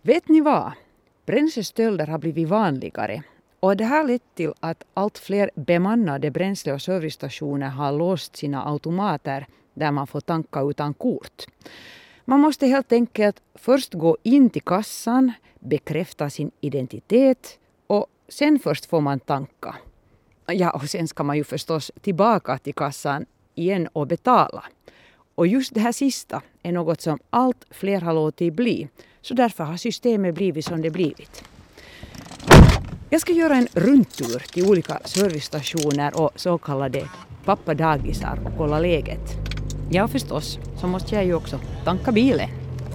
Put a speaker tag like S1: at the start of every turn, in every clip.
S1: Vet ni vad? Bränslestölder har blivit vanligare och det har lett till att allt fler bemannade bränsle- och servicestationer har låst sina automater där man får tanka utan kort. Man måste helt enkelt först gå in till kassan, bekräfta sin identitet och sen först får man tanka. Ja, och sen ska man ju förstås tillbaka till kassan igen och betala. Och just det här sista är något som allt fler har låtit bli. Så därför har systemet blivit som det blivit. Jag ska göra en rundtur till olika servicestationer och så kallade pappadagisar och kolla läget. Ja, förstås, så måste jag ju också tanka bilen.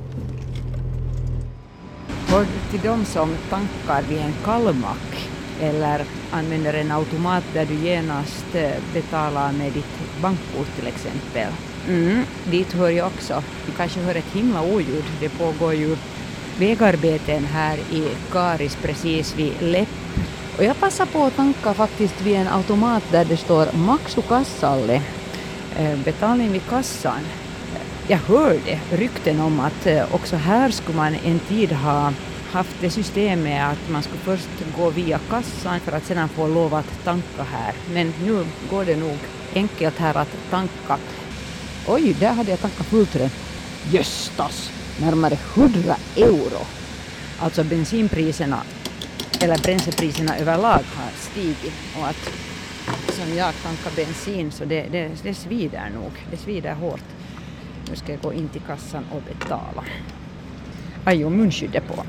S1: Hör du till de som tankar vid en kallmack eller använder en automat där du genast betalar med ditt bankkort till exempel? Dit hör jag också. Du kanske hör ett himla oljud. Det pågår ju vägarbeten här i Karis precis vid Lepp. Och jag passar på att tanka faktiskt vid en automat där det står Maksu kassalle. Betalning vid kassan. Jag hörde rykten om att också här skulle man en tid ha haft det systemet att man skulle först gå via kassan för att sedan få lov att tanka här. Men nu går det nog enkelt här att tanka. Oj, där hade jag tankat fullt det. Jöstas, närmare 100 euro. Alltså bensinpriserna eller bränslepriserna överlag har stigit. Och att som jag tankar bensin så det svider nog. Det svider hårt. Nu ska jag gå in till kassan och betala. Aj, och munskyddet på.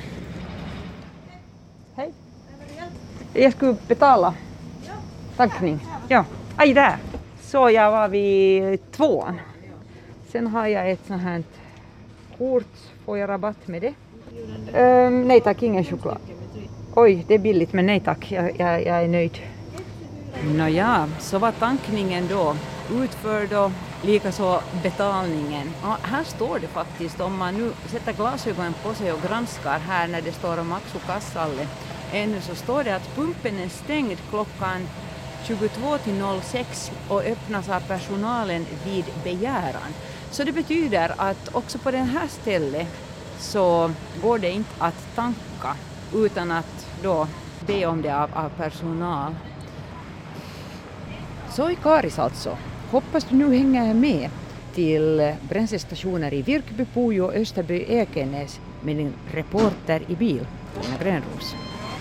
S1: Hej. Jag skulle betala. Tankning. Ja. Aj, där. Så jag var vid 2:an. Sen har jag ett sånt här kort. Får jag rabatt med det? Nej tack, ingen choklad. Oj, det är billigt men nej tack. Jag är nöjd. Nåja, så var tankningen då utförd och likaså betalningen. Ja, här står det faktiskt, om man nu sätter glasögonen på sig och granskar här när det står om Maksu kassalle. Ännu så står det att pumpen är stängd klockan 22:06 och öppnas av personalen vid begäran. Så det betyder att också på den här stället så går det inte att tanka utan att då be om det av personal. Så i Karis alltså. Hoppas du nu hänger med till bränslestationer i Virkby, Pujo, Österby, Ekenäs med din reporter i bil, Tina Grönros.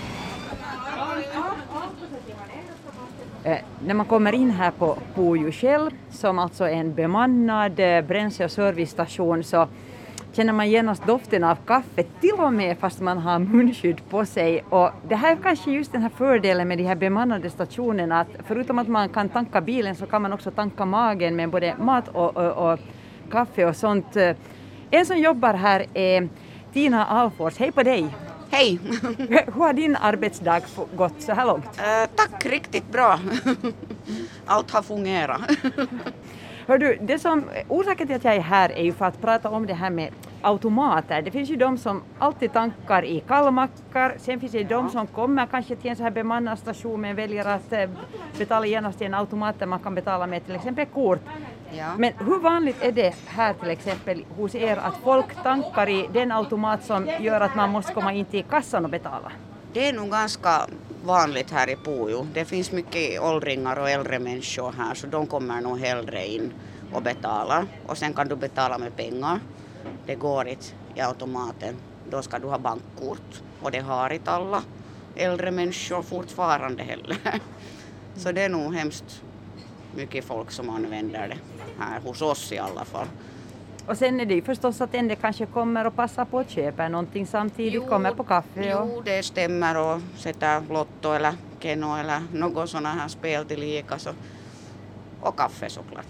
S1: När man kommer in här på Pujo själv, som alltså är en bemannad bränsle- och servicestation, så känner man genast doften av kaffe, till och med fast man har munskydd på sig. Och det här är kanske just den här fördelen med de här bemannade stationerna, att förutom att man kan tanka bilen så kan man också tanka magen med både mat och kaffe och sånt. En som jobbar här är Tina Alfors. Hej på dig!
S2: Hej!
S1: Hur har din arbetsdag gått så här långt?
S2: Tack, riktigt bra. Allt har fungerat.
S1: Hör du, orsaken till att jag är här är ju för att prata om det här med automater. Det finns ju de som alltid tankar i kallmackar. Sen finns det de som kommer kanske till en så här bemannad station men väljer att betala genast i en automat där man kan betala med till exempel kort.
S2: Ja.
S1: Men hur vanligt är det här till exempel hos er att folk tankar i den automat som gör att man måste komma in till kassan och betala?
S2: Det är nog ganska vanligt här i Pujo. Det finns mycket åldringar och äldre människor här så de kommer nog hellre in och betala. Och sen kan du betala med pengar. Det går inte i automaten. Då ska du ha bankkort. Och det har inte alla äldre människor fortfarande heller. Så det är nog hemskt mycket folk som använder det här hos oss i alla fall.
S1: Och sen är det ju förstås att en del kanske kommer och passar på att köpa någonting samtidigt, kommer på kaffe.
S2: Jo, det stämmer och sätter lotto eller keno eller något sådana här spel till lika. Så. Och kaffe såklart.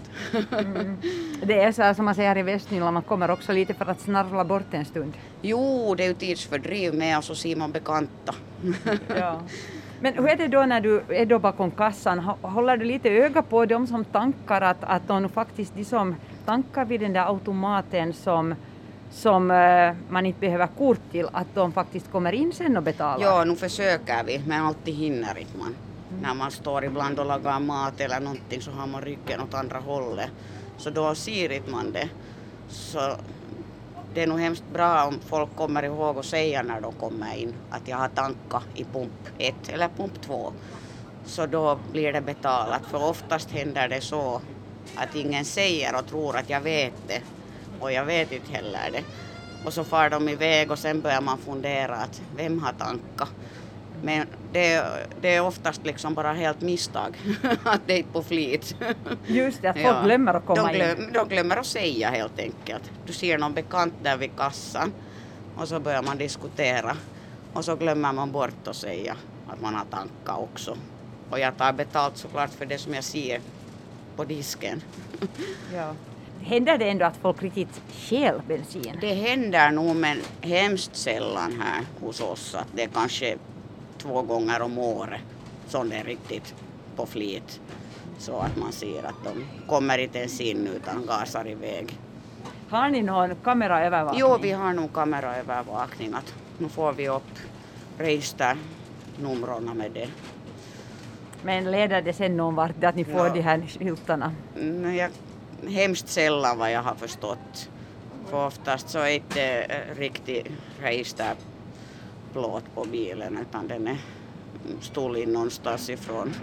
S1: Det är så här som man säger i Västnyland, man kommer också lite för att snarla bort en stund.
S2: Jo, det är ju tidsfördriv med och så ser man bekanta.
S1: Ja. Men hur är det då när du är då bakom kassan? Håller du lite öga på de som tankar att de faktiskt de som tankar vid den där automaten som man inte behöver kort till, att de faktiskt kommer in sen och betalar?
S2: Ja, nu försöker vi, men alltid hinner inte man. När man står ibland och lagar mat eller någonting så har man ryggen åt andra hållet. Så då ser inte man det. Så det är nog hemskt bra om folk kommer ihåg att säga när de kommer in att jag har tankat i pump 1 eller pump 2. Så då blir det betalat. För oftast händer det så att ingen säger och tror att jag vet det. Och jag vet inte heller det. Och så far de iväg och sen börjar man fundera att vem har tankat. Men det är oftast liksom bara helt misstag att det är inte på flit.
S1: Just det, att folk glömmer att komma in.
S2: De glömmer att säga helt enkelt. Du ser någon bekant där vid kassan och så börjar man diskutera. Och så glömmer man bort att säga att man har tankat också. Och jag tar betalt såklart för det som jag ser på disken.
S1: Ja. Händer det ändå att folk riktigt stjäl bensin?
S2: Det händer nog men hemskt sällan här hos oss. Att det är kanske 2 gånger om året som det är riktigt på flit. Så att man ser att de kommer inte ens in utan gasar iväg.
S1: Har ni någon kameraövervakning?
S2: Jo, vi har nog kameraövervakning. Att nu får vi upp registernumren med det.
S1: Men leder det sen någon vart att ni får de här skyltarna?
S2: Hemskt sällan vad jag har förstått. För oftast så är det inte riktigt registerplåt på bilen utan den är stulen någonstans ifrån.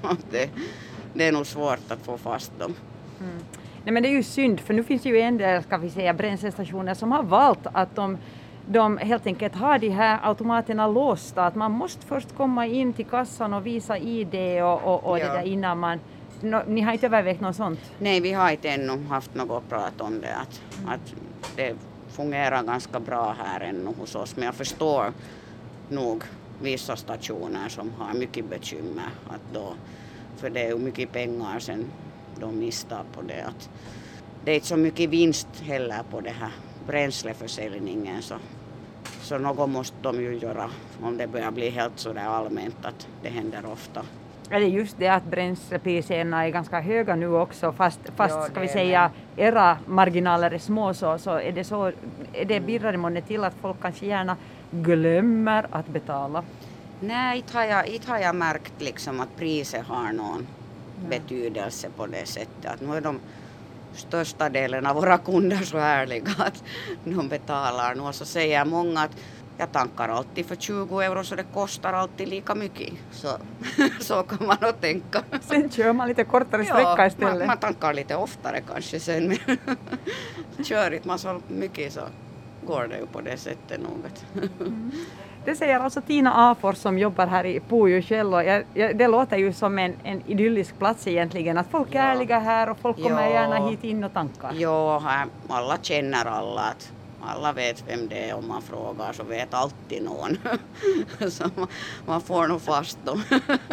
S2: Det är nog svårt att få fast dem.
S1: Mm. Nej, men det är ju synd för nu finns det ju en del, ska vi säga, bränslestationer som har valt att de helt enkelt har de här automaterna låsta. Att man måste först komma in till kassan och visa ID och det där innan man... Ni har inte övervägt något sånt?
S2: Nej, vi har inte ännu haft något prat om det. Att det fungerar ganska bra här ännu hos oss. Men jag förstår nog vissa stationer som har mycket bekymmer. För det är ju mycket pengar sen de mistar på det. Att det är inte så mycket vinst heller på det här bränsleförsäljningen. Så något måste de ju göra om det börjar bli helt så där allmänt att det händer ofta.
S1: Är det just det att bränslepriserna är ganska höga nu också fast ska vi säga era marginaler är små så är det birrar månne till att folk kanske gärna glömmer att betala?
S2: Nej, inte har jag märkt liksom att priset har någon betydelse på det sättet. Att nu är de största delen av våra kunder så ärliga att de betalar nu och så säger många att jag tankar alltid för 20 euro så det kostar alltid lika mycket. Så kan man nog tänka.
S1: Sen kör man lite kortare sträcka istället.
S2: Man tankar lite oftare kanske sen. Men kör inte man så mycket så går det ju på det sättet något.
S1: Det säger alltså Tina Afors som jobbar här i Pujo själv. Och det låter ju som en idyllisk plats egentligen. Att folk är ärliga här och folk kommer gärna hit in och tankar.
S2: Jo, här alla känner alla. Att alla vet vem det är om man frågar så vet alltid någon. Så man får nog fast dem.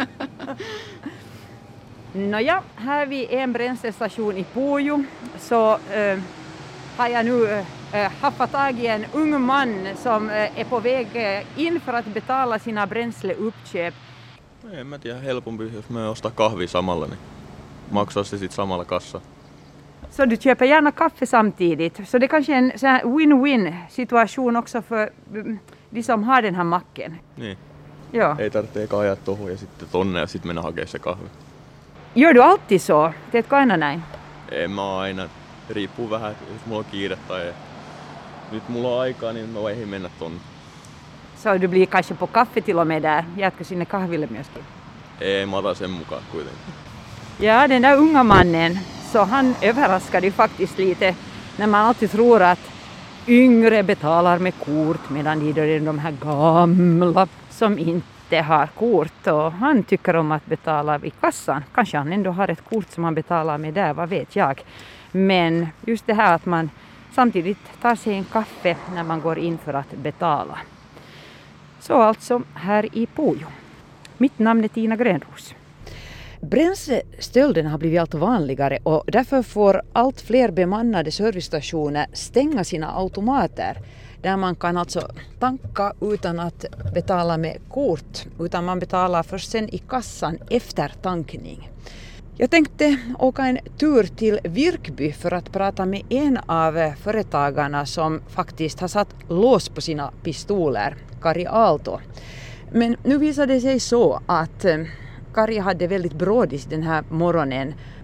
S1: Nåja, här vid en bränslestation i Pujo så har jag nu haft tag i en ung man som är på väg in för att betala sina bränsleuppköp.
S3: En mä tiedä, helpompi jos mä ostaa kahvia samalla, niin maksaa se sitten samalla kassa.
S1: Så du köper gärna kaffe samtidigt. Så det kanske är en sån här win-win situation också för de som har den här macken.
S3: Niin.
S1: Ja.
S3: Ei tarvitse eka ajaa tohon ja sitten tonne ja sitten mennä hakemaan se kahvi.
S1: Gör du alltid så? Teetkö aina näin?
S3: En mä aina. Riippuu vähän, jos mulla on kiire tai nyt mulla on aikaa, niin mä voin mennä tonne.
S1: Så du blir kanske på kaffe till och med där. Jätkö sinne kahville myöskin?
S3: Ei, mä otan sen mukaan kuitenkin.
S1: Ja, den där unga mannen, så han överraskade ju faktiskt lite när man alltid tror att yngre betalar med kort medan det är de här gamla som inte har kort. Och han tycker om att betala vid kassan. Kanske han ändå har ett kort som han betalar med där, vad vet jag. Men just det här att man samtidigt tar sig en kaffe när man går in för att betala. Så alltså här i Pujo. Mitt namn är Tina Grönros. Bränslestölden har blivit allt vanligare och därför får allt fler bemannade servicestationer stänga sina automater där man kan alltså tanka utan att betala med kort utan man betalar först sen i kassan efter tankning. Jag tänkte åka en tur till Virkby för att prata med en av företagarna som faktiskt har satt lås på sina pistoler, Kari Aalto. Men nu visade det sig så att Kari hade väldigt brådis den här morgonen och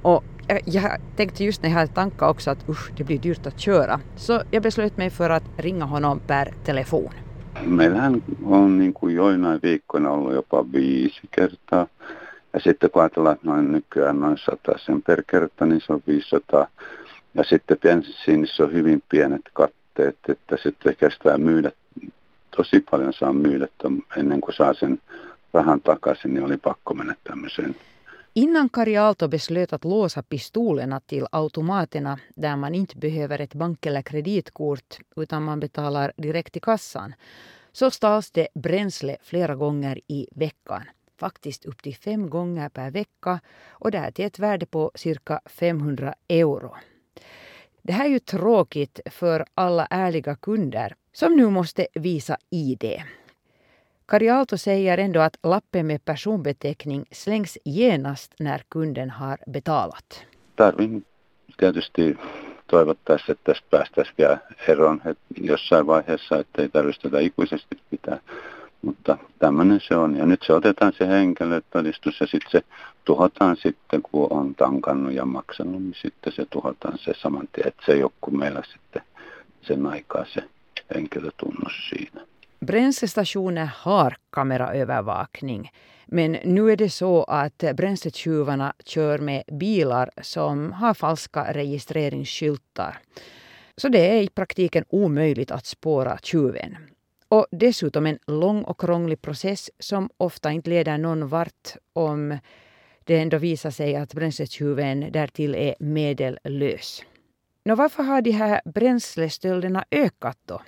S1: Jag tänkte just när jag hade tankat också att det blir dyrt att köra. Så jag beslöt mig för att ringa honom per telefon.
S4: Meillähän on niin kuin joinain viikkoina ollut jopa 5 kertaa. Ja sitten kun ajatellaan, että noin nykyään noin 100 sen per kerta, niin se on 500. Ja sitten bensiinissä on hyvin pienet katteet, että sitten kestää myydä, tosi paljon saa myydä ennen kuin saa sen rahan takaisin, niin oli pakko mennä tämmöiseen.
S1: Innan Kari Aalto beslöt att låsa pistolerna till automaterna där man inte behöver ett bank- eller kreditkort utan man betalar direkt i kassan, så stals det bränsle flera gånger i veckan. Faktiskt upp till 5 gånger per vecka och det här till ett värde på cirka 500 euro. Det här är ju tråkigt för alla ärliga kunder som nu måste visa ID. Kari Aalto säger ändå att lappen med personbeteckning slängs genast när kunden har betalat.
S4: Tarvin tietysti toivottaisiin, että tästä päästäisiin vielä eroon jossain vaiheessa, että ei tarvitse tätä ikuisesti pitää. Mutta tämmöinen se on. Ja nyt se otetaan se henkilötodistus ja sitten se tuhotaan sitten, kun on tankannut ja maksanut, niin sitten se tuhotaan se saman tien. Että se ei ole kuin meillä sitten sen aikaa se henkilötunnus siinä.
S1: Bränslestationer har kameraövervakning, men nu är det så att bränsletjuvarna kör med bilar som har falska registreringsskyltar. Så det är i praktiken omöjligt att spåra tjuven. Och dessutom en lång och krånglig process som ofta inte leder någon vart om det ändå visar sig att bränsletjuven därtill är medellös. Varför har de här bränslestölderna ökat då?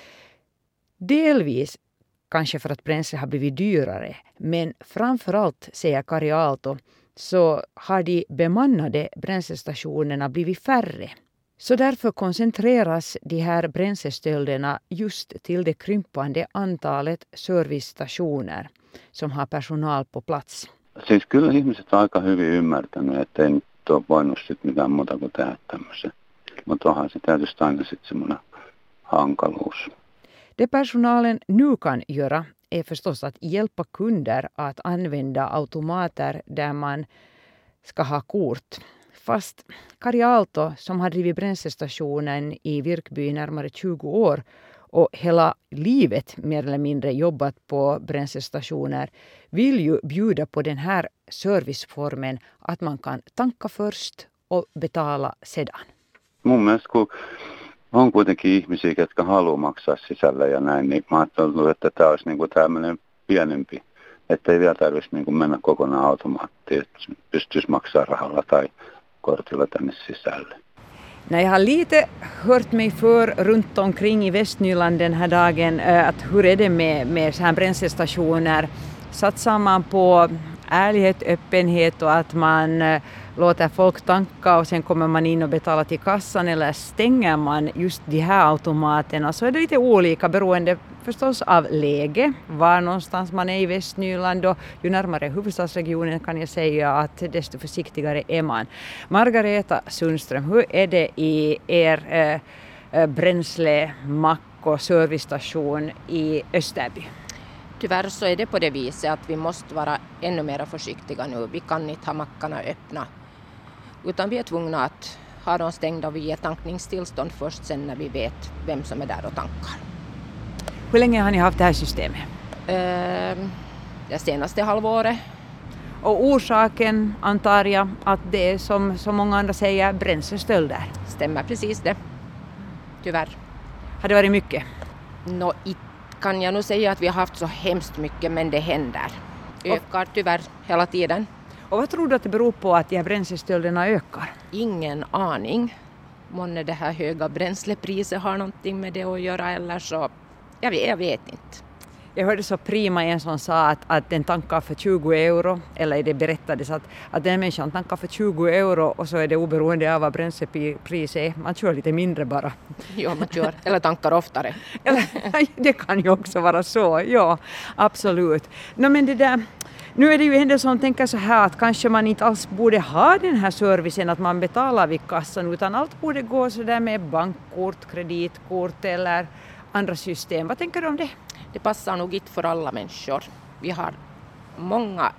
S1: Delvis kanske för att bränsle har blivit dyrare, men framförallt, säger Kari Aalto, så har de bemannade bränslestationerna blivit färre. Så därför koncentreras de här bränslestölderna just till det krympande antalet servicestationer som har personal på plats.
S4: Siis kyllä ihmiset on aika hyvin ymmärtänyt, että ei nyt ole voinut sit mitään muuta kuin tehdä tämmöisen. Mutta onhan se tietysti aina sitten semmoinen hankaluus.
S1: Det personalen nu kan göra är förstås att hjälpa kunder att använda automater där man ska ha kort. Fast Kari Aalto, som har drivit bränslestationen i Virkby i närmare 20 år och hela livet mer eller mindre jobbat på bränslestationer, vill ju bjuda på den här serviceformen att man kan tanka först och betala sedan.
S4: Mun mielestä kun on kuitenkin ihmisiä, jotka haluaa maksaa sisällä ja näin, niin mä ajattelin, että tämä olisi niin kuin tämmöinen pienempi, että ei vielä tarvitsisi niin kuin mennä kokonaan automaattiin, että pystyisi maksaa rahalla tai kortilla tänne sisälle.
S1: Jag har lite hört mig för runt omkring i Västnyland den här dagen att hur är det med så här bränslestationer. Satsar man på ärlighet, öppenhet och att man låter folk tanka och sen kommer man in och betalar till kassan, eller stänger man just de här automaterna, så är det lite olika beroende förstås av läge, var någonstans man är i Västnyland, och ju närmare huvudstadsregionen kan jag säga att desto försiktigare är man. Margareta Sundström, hur är det i er bränslemack och servicestation i Österby?
S5: Tyvärr så är det på det viset att vi måste vara ännu mer försiktiga nu. Vi kan inte ha mackarna öppna. Utan vi är tvungna att ha dem stängda och vi ger tankningstillstånd först sen när vi vet vem som är där och tankar.
S1: Hur länge har ni haft det här systemet?
S5: Det senaste halvåret.
S1: Och orsaken antar jag att det är som många andra säger bränslestölder.
S5: Stämmer precis det. Tyvärr.
S1: Har det varit mycket?
S5: Kan jag nog säga att vi har haft så hemskt mycket, men det händer. Ökar tyvärr hela tiden.
S1: Och vad tror du att det beror på att de här bränslestölderna ökar?
S5: Ingen aning. Månne det här höga bränslepriset har någonting med det att göra, eller så. Jag vet inte.
S1: Jag hörde så prima en som sa att den tankar för 20 euro, eller det berättades att den människan tankar för 20 euro och så är det oberoende av vad bränslepriset är. Man kör lite mindre bara.
S5: Ja, man kör. Eller tankar oftare.
S1: Det kan ju också vara så, ja, absolut. Men det där, nu är det ju en del som tänker så här att kanske man inte alls borde ha den här servicen att man betalar vid kassan, utan allt borde gå så där med bankkort, kreditkort eller andra system. Vad tänker du om det?
S5: Det passar nog inte för alla människor. Vi har många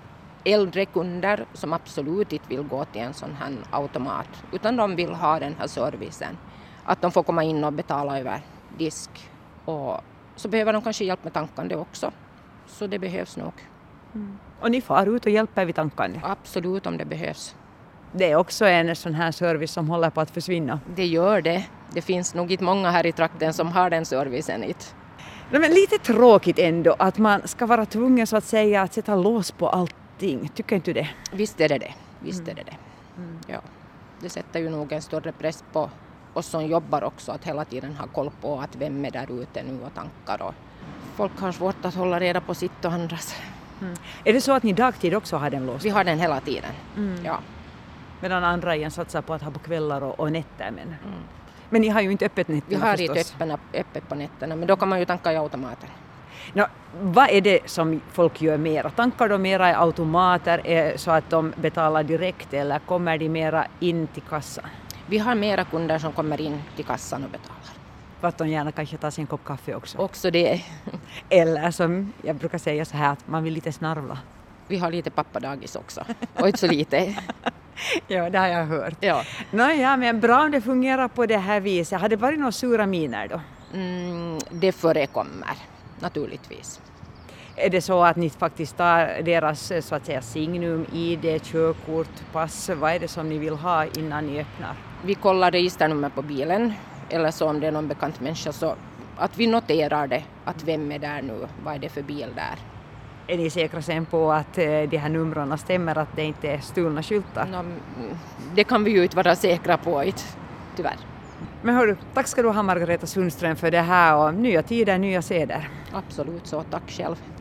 S5: äldre kunder som absolut inte vill gå till en sån här automat, utan de vill ha den här servicen. Att de får komma in och betala över disk. Och så behöver de kanske hjälp med tankande också. Så det behövs nog.
S1: Och ni far ut och hjälper vid tankande?
S5: Absolut, om det behövs.
S1: Det är också en sån här service som håller på att försvinna.
S5: Det gör det. Det finns nog inte många här i trakten som har den servicen.
S1: Men lite tråkigt ändå att man ska vara tvungen så att säga att sätta lås på allting. Tycker inte du det?
S5: Visst är det det. Visst är det det. Ja. Det sätter ju nog en större press på oss som jobbar också, att hela tiden ha koll på att vem är där ute nu och tankar. Och folk har svårt att hålla reda på sitt och andras.
S1: Är det så att ni dagtid också har den låst?
S5: Vi har den hela tiden. Ja.
S1: Medan andra igen satsar på att ha på kvällar och nätter. Men ni har ju inte öppet nätterna.
S5: Vi har
S1: förstås.
S5: inte öppet på nätterna, men då kan man ju tanka i automaten.
S1: Vad är det som folk gör mera? Tankar de mera i automater så att de betalar direkt eller kommer de mera in till kassan?
S5: Vi har mera kunder som kommer in till kassan och betalar.
S1: För att de gärna kanske tar sig en kopp kaffe också.
S5: Också det.
S1: Eller som jag brukar säga så här att man vill lite snarvla.
S5: Vi har lite pappadagis också. Och inte så lite.
S1: Ja, det har jag hört.
S5: Ja.
S1: Nåja, men bra om det fungerar på det här viset. Har det varit några sura miner då?
S5: Det förekommer, naturligtvis.
S1: Är det så att ni faktiskt tar deras så att säga signum, ID, körkort, pass? Vad är det som ni vill ha innan ni öppnar?
S5: Vi kollar registernummer på bilen, eller så om det är någon bekant människa, så att vi noterar det, att vem är där nu, vad är det för bil där.
S1: Är ni säkra sen på att de här numren stämmer, att det inte är stulna skyltar?
S5: Det kan vi ju inte vara säkra på, tyvärr.
S1: Men hörru, tack ska du ha Margareta Sundström för det här och nya tider, nya seder.
S5: Absolut så, tack själv.